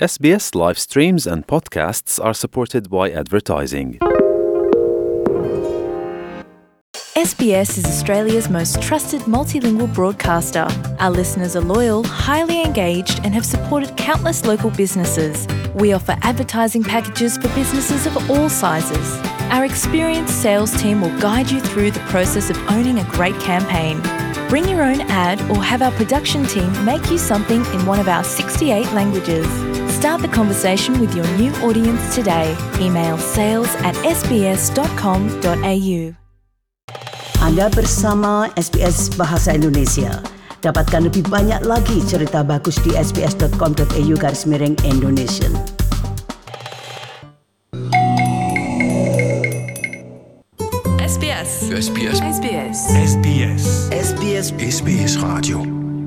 SBS live streams and podcasts are supported by advertising. SBS is Australia's most trusted multilingual broadcaster. Our listeners are loyal, highly engaged, and have supported countless local businesses. We offer advertising packages for businesses of all sizes. Our experienced sales team will guide you through the process of owning a great campaign. Bring your own ad or have our production team make you something in one of our 68 languages. Start the conversation with your new audience today. Email sales@sbs.com.au. Anda bersama SBS Bahasa Indonesia. Dapatkan lebih banyak lagi cerita bagus di sbs.com.au/Indonesian. SBS. SBS. SBS. SBS. SBS SBS Radio.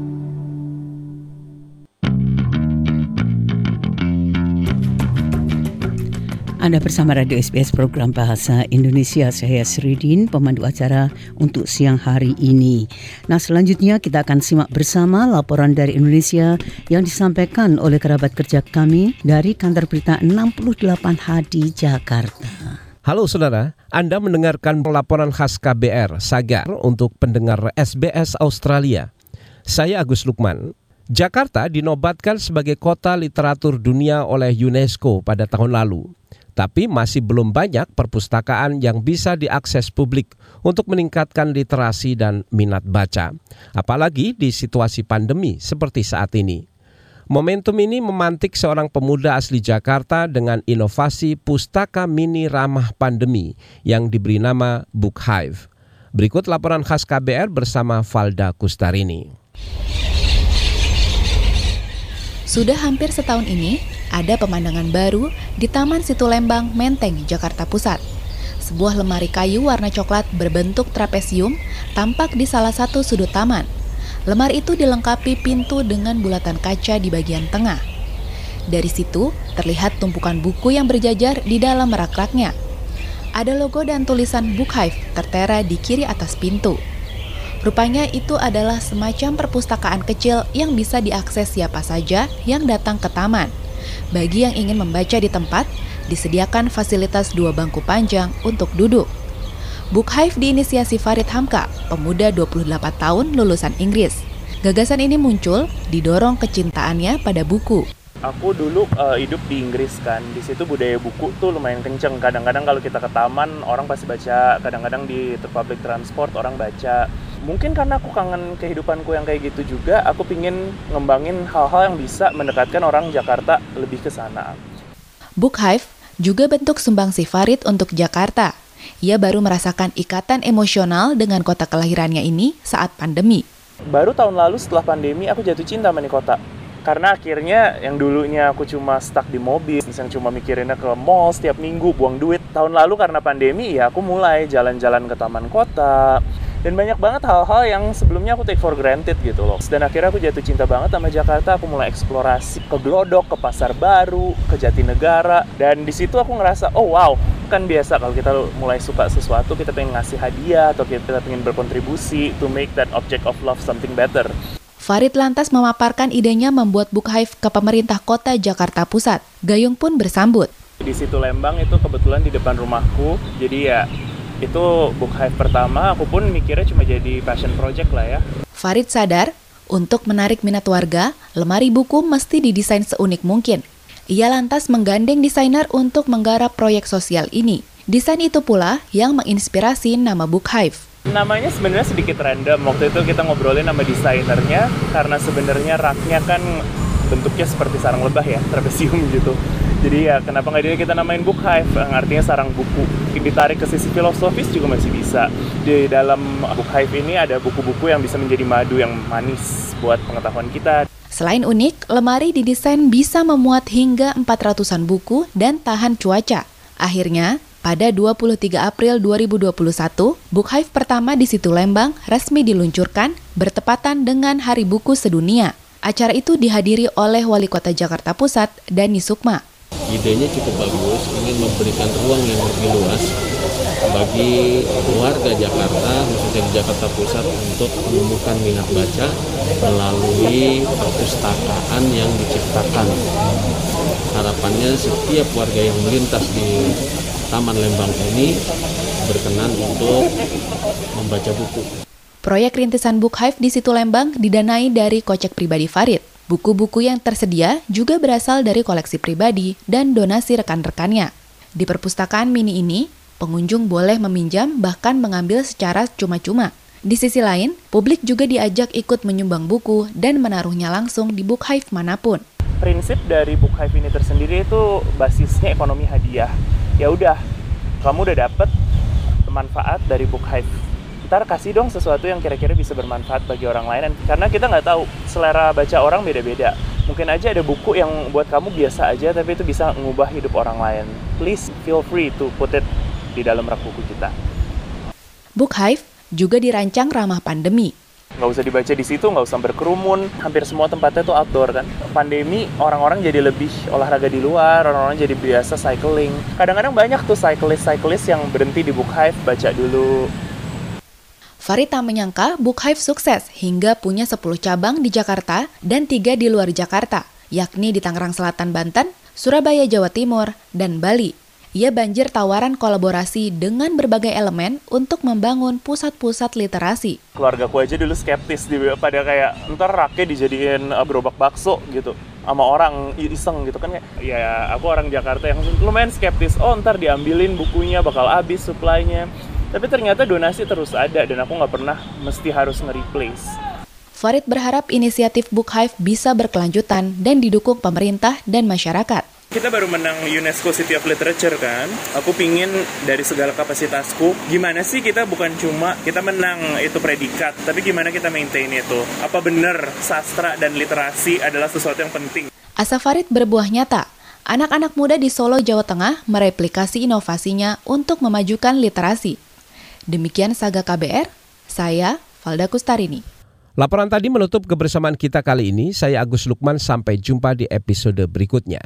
Anda bersama Radio SBS Program Bahasa Indonesia. Saya Sridin, pemandu acara untuk siang hari ini. Nah, selanjutnya kita akan simak bersama laporan dari Indonesia yang disampaikan oleh kerabat kerja kami dari kantor berita 68H di Jakarta. Halo saudara, Anda mendengarkan laporan khas KBR Sagar untuk pendengar SBS Australia. Saya Agus Lukman. Jakarta dinobatkan sebagai kota literatur dunia oleh UNESCO pada tahun lalu. Tapi masih belum banyak perpustakaan yang bisa diakses publik untuk meningkatkan literasi dan minat baca. Apalagi di situasi pandemi seperti saat ini. Momentum ini memantik seorang pemuda asli Jakarta dengan inovasi pustaka mini ramah pandemi yang diberi nama Book Hive. Berikut laporan khas KBR bersama Valda Kustarini. Sudah hampir setahun ini, ada pemandangan baru di Taman Situ Lembang, Menteng, Jakarta Pusat. Sebuah lemari kayu warna coklat berbentuk trapesium tampak di salah satu sudut taman. Lemari itu dilengkapi pintu dengan bulatan kaca di bagian tengah. Dari situ, terlihat tumpukan buku yang berjajar di dalam rak-raknya. Ada logo dan tulisan Book Hive tertera di kiri atas pintu. Rupanya itu adalah semacam perpustakaan kecil yang bisa diakses siapa saja yang datang ke taman. Bagi yang ingin membaca di tempat, disediakan fasilitas 2 bangku panjang untuk duduk. Book Hive diinisiasi Farid Hamka, pemuda 28 tahun lulusan Inggris. Gagasan ini muncul didorong kecintaannya pada buku. Aku dulu hidup di Inggris kan, di situ budaya buku tuh lumayan kenceng. Kadang-kadang kalau kita ke taman, orang pasti baca. Kadang-kadang di public transport orang baca. Mungkin karena aku kangen kehidupanku yang kayak gitu juga, aku pingin ngembangin hal-hal yang bisa mendekatkan orang Jakarta lebih ke sana. Book Hive juga bentuk sumbangsi Farid untuk Jakarta. Ia baru merasakan ikatan emosional dengan kota kelahirannya ini saat pandemi. Baru tahun lalu setelah pandemi aku jatuh cinta sama nih kota. Karena akhirnya yang dulunya aku cuma stuck di mobil, misalnya cuma mikirinnya ke mall setiap minggu, buang duit. Tahun lalu karena pandemi ya aku mulai jalan-jalan ke taman kota. Dan banyak banget hal-hal yang sebelumnya aku take for granted gitu loh. Dan akhirnya aku jatuh cinta banget sama Jakarta. Aku mulai eksplorasi ke Glodok, ke Pasar Baru, ke Jatinegara. Dan di situ aku ngerasa, oh wow, kan biasa kalau kita mulai suka sesuatu, kita pengen ngasih hadiah atau kita pengen berkontribusi to make that object of love something better. Farid lantas memaparkan idenya membuat Book Hive ke pemerintah kota Jakarta Pusat. Gayung pun bersambut. Di Situ Lembang itu kebetulan di depan rumahku, jadi ya itu Book Hive pertama, aku pun mikirnya cuma jadi passion project lah ya. Farid sadar, untuk menarik minat warga, lemari buku mesti didesain seunik mungkin. Ia lantas menggandeng desainer untuk menggarap proyek sosial ini. Desain itu pula yang menginspirasi nama Book Hive. Namanya sebenarnya sedikit random. Waktu itu kita ngobrolin sama desainernya, karena sebenarnya raknya kan bentuknya seperti sarang lebah ya, trapesium gitu. Jadi ya kenapa nggak kita namain Book Hive, yang artinya sarang buku. Ditarik ke sisi filosofis juga masih bisa. Di dalam Book Hive ini ada buku-buku yang bisa menjadi madu yang manis buat pengetahuan kita. Selain unik, lemari didesain bisa memuat hingga 400-an buku dan tahan cuaca. Akhirnya, pada 23 April 2021, Book Hive pertama di Situ Lembang resmi diluncurkan bertepatan dengan Hari Buku Sedunia. Acara itu dihadiri oleh Wali Kota Jakarta Pusat, Dani Sukma. Idenya cukup bagus, ingin memberikan ruang yang lebih luas bagi warga Jakarta, khususnya di Jakarta Pusat, untuk menemukan minat baca melalui perpustakaan yang diciptakan harapannya setiap warga yang melintas di Taman Lembang ini berkenan untuk membaca buku. Proyek rintisan Book Hive di Situ Lembang didanai dari kocek pribadi Farid. Buku-buku yang tersedia juga berasal dari koleksi pribadi dan donasi rekan-rekannya. Di perpustakaan mini ini, pengunjung boleh meminjam bahkan mengambil secara cuma-cuma. Di sisi lain, publik juga diajak ikut menyumbang buku dan menaruhnya langsung di Book Hive manapun. Prinsip dari Book Hive ini tersendiri itu basisnya ekonomi hadiah. Ya udah, kamu udah dapet manfaat dari Book Hive. Ntar kasih dong sesuatu yang kira-kira bisa bermanfaat bagi orang lain. Karena kita nggak tahu, selera baca orang beda-beda. Mungkin aja ada buku yang buat kamu biasa aja, tapi itu bisa mengubah hidup orang lain. Please feel free to put it di dalam rak buku kita. Book Hive juga dirancang ramah pandemi. Nggak usah dibaca di situ, nggak usah berkerumun. Hampir semua tempatnya tuh outdoor kan. Pandemi, orang-orang jadi lebih olahraga di luar, orang-orang jadi biasa cycling. Kadang-kadang banyak tuh cyclist yang berhenti di Book Hive, baca dulu. Farid tak menyangka Book Hive sukses hingga punya 10 cabang di Jakarta dan 3 di luar Jakarta, yakni di Tangerang Selatan, Banten, Surabaya, Jawa Timur, dan Bali. Ia banjir tawaran kolaborasi dengan berbagai elemen untuk membangun pusat-pusat literasi. Keluargaku aja dulu skeptis, pada kayak ntar raknya dijadiin gerobak bakso gitu sama orang iseng gitu kan. Ya aku orang Jakarta yang lumayan skeptis, oh ntar diambilin bukunya bakal habis supply-nya. Tapi ternyata donasi terus ada dan aku nggak pernah mesti harus nge-replace. Farid berharap inisiatif Book Hive bisa berkelanjutan dan didukung pemerintah dan masyarakat. Kita baru menang UNESCO City of Literature kan. Aku pingin dari segala kapasitasku, gimana sih kita bukan cuma kita menang itu predikat, tapi gimana kita maintain itu. Apa benar sastra dan literasi adalah sesuatu yang penting. Asa Farid berbuah nyata. Anak-anak muda di Solo, Jawa Tengah mereplikasi inovasinya untuk memajukan literasi. Demikian Saga KBR, saya Valda Kustarini. Laporan tadi menutup kebersamaan kita kali ini. Saya Agus Lukman, sampai jumpa di episode berikutnya.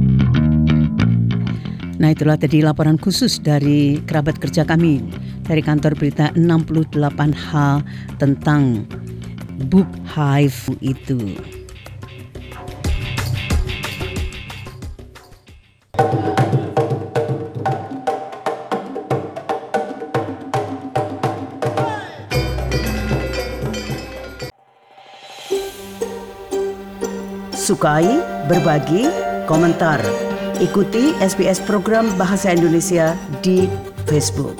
Nah, itulah tadi laporan khusus dari kerabat kerja kami dari kantor berita 68H tentang Book Hive itu. Sukai, berbagi, komentar. Ikuti SBS program Bahasa Indonesia di Facebook.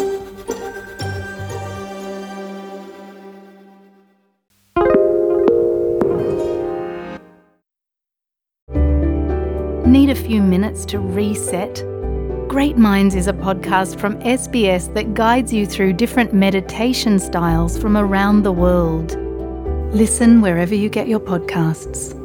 Need a few minutes to reset? Great Minds is a podcast from SBS that guides you through different meditation styles from around the world. Listen wherever you get your podcasts.